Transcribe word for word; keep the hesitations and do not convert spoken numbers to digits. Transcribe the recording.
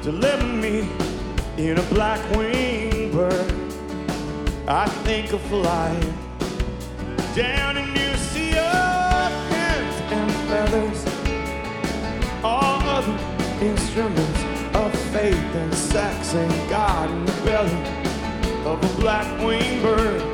deliver me in a black winged bird. I think of flying down a new sea of hands and feathers, all other instruments of faith and sex and God in the belly of a black winged bird.